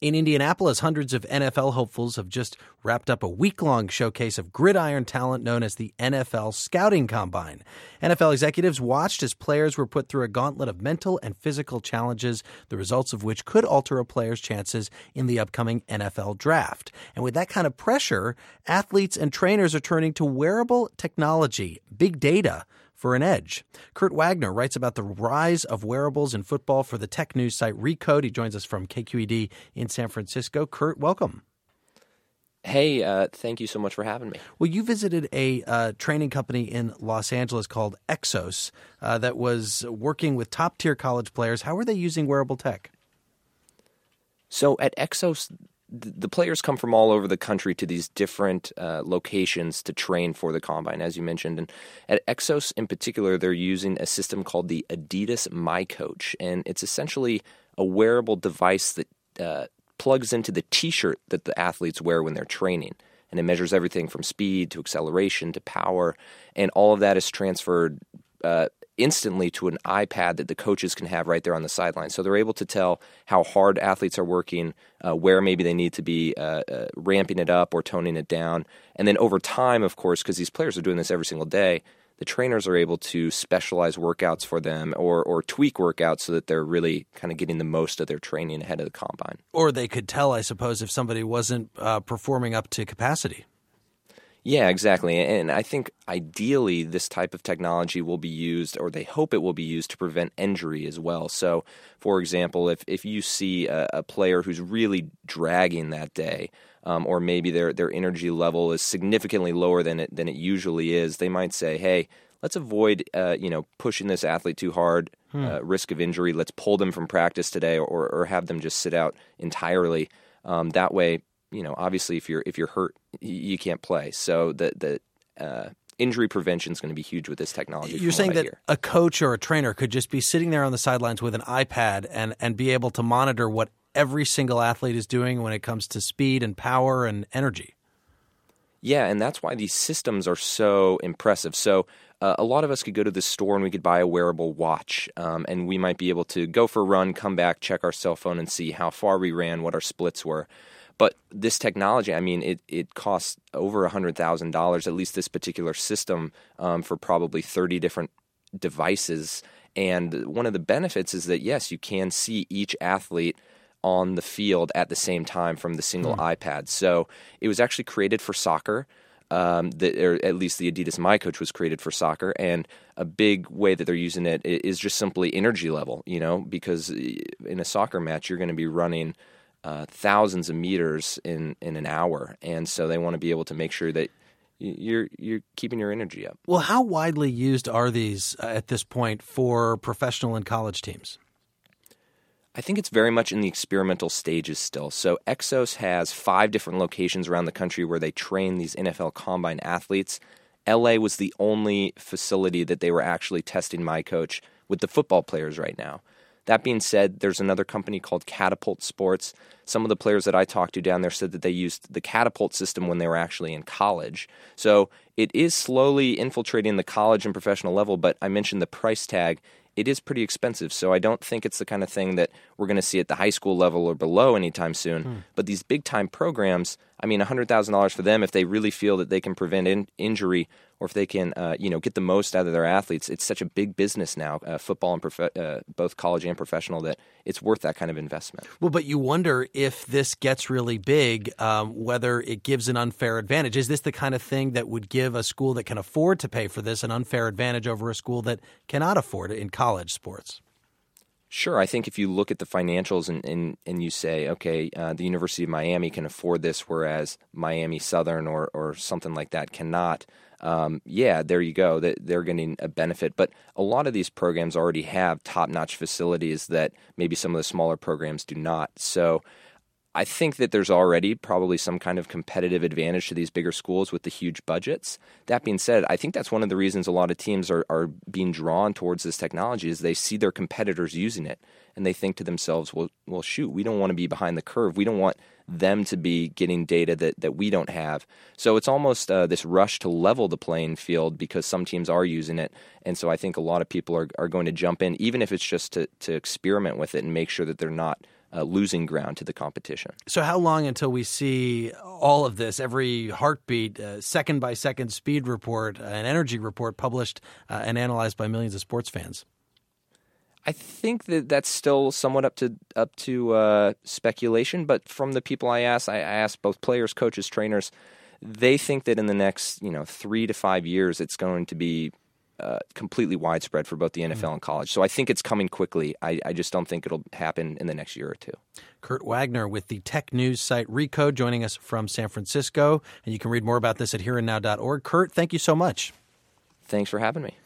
In Indianapolis, hundreds of NFL hopefuls have just wrapped up a week-long showcase of gridiron talent known as the NFL Scouting Combine. NFL executives watched as players were put through a gauntlet of mental and physical challenges, the results of which could alter a player's chances in the upcoming NFL Draft. And with that kind of pressure, athletes and trainers are turning to wearable technology, big data, for an edge. Kurt Wagner writes about the rise of wearables in football for the tech news site Recode. He joins us from KQED in San Francisco. Kurt, welcome. Hey, thank you so much for having me. Well, you visited a training company in Los Angeles called Exos that was working with top-tier college players. How are they using wearable tech? So at Exos, the players come from all over the country to these different locations to train for the Combine, as you mentioned. And at Exos in particular, they're using a system called the Adidas MyCoach. And it's essentially a wearable device that plugs into the T-shirt that the athletes wear when they're training. And it measures everything from speed to acceleration to power. And all of that is transferred instantly to an iPad that the coaches can have right there on the sideline. So they're able to tell how hard athletes are working, where maybe they need to be ramping it up or toning it down. And then over time, of course, because these players are doing this every single day, the trainers are able to specialize workouts for them or tweak workouts so that they're really kind of getting the most of their training ahead of the Combine. Or they could tell, I suppose, if somebody wasn't performing up to capacity. Yeah, exactly. And I think ideally this type of technology will be used, or they hope it will be used, to prevent injury as well. So, for example, if you see a player who's really dragging that day, or maybe their energy level is significantly lower than it usually is, they might say, hey, let's avoid pushing this athlete too hard, risk of injury. Let's pull them from practice today or have them just sit out entirely. That way, obviously if you're hurt, you can't play. So the injury prevention is going to be huge with this technology. You're saying that a coach or a trainer could just be sitting there on the sidelines with an iPad and be able to monitor what every single athlete is doing when it comes to speed and power and energy. Yeah, and that's why these systems are so impressive. So a lot of us could go to the store and we could buy a wearable watch, and we might be able to go for a run, come back, check our cell phone, and see how far we ran, what our splits were. But this technology, I mean, it costs over $100,000, at least this particular system, for probably 30 different devices. And one of the benefits is that, yes, you can see each athlete on the field at the same time from the single iPad. So it was actually created for soccer, or at least the Adidas MyCoach was created for soccer. And a big way that they're using it is just simply energy level, because in a soccer match, you're going to be running thousands of meters in an hour, and so they want to be able to make sure that you're keeping your energy up. Well, how widely used are these at this point for professional and college teams? I think it's very much in the experimental stages still. So Exos has 5 different locations around the country where they train these NFL Combine athletes. LA was the only facility that they were actually testing MyCoach with the football players right now. That being said, there's another company called Catapult Sports. Some of the players that I talked to down there said that they used the Catapult system when they were actually in college. So it is slowly infiltrating the college and professional level, but I mentioned the price tag. It is pretty expensive, so I don't think it's the kind of thing that we're going to see at the high school level or below anytime soon. But these big-time programs, I mean, $100,000 for them, if they really feel that they can prevent injury or if they can, get the most out of their athletes, it's such a big business now, football and both college and professional, that it's worth that kind of investment. Well, but you wonder if this gets really big, whether it gives an unfair advantage. Is this the kind of thing that would give a school that can afford to pay for this an unfair advantage over a school that cannot afford it in college sports? Sure. I think if you look at the financials and you say, okay, the University of Miami can afford this, whereas Miami Southern or something like that cannot, there you go. They're getting a benefit. But a lot of these programs already have top-notch facilities that maybe some of the smaller programs do not. So I think that there's already probably some kind of competitive advantage to these bigger schools with the huge budgets. That being said, I think that's one of the reasons a lot of teams are being drawn towards this technology is they see their competitors using it, and they think to themselves, well, shoot, we don't want to be behind the curve. We don't want them to be getting data that we don't have. So it's almost this rush to level the playing field because some teams are using it. And so I think a lot of people are going to jump in, even if it's just to experiment with it and make sure that they're not losing ground to the competition. So how long until we see all of this, every heartbeat, second-by-second speed report, an energy report published and analyzed by millions of sports fans? I think that that's still somewhat up to speculation, but from the people I asked both players, coaches, trainers, they think that in the next 3 to 5 years, it's going to be completely widespread for both the NFL and college. So I think it's coming quickly. I just don't think it'll happen in the next year or two. Kurt Wagner with the tech news site Recode joining us from San Francisco. And you can read more about this at hereandnow.org. Kurt, thank you so much. Thanks for having me.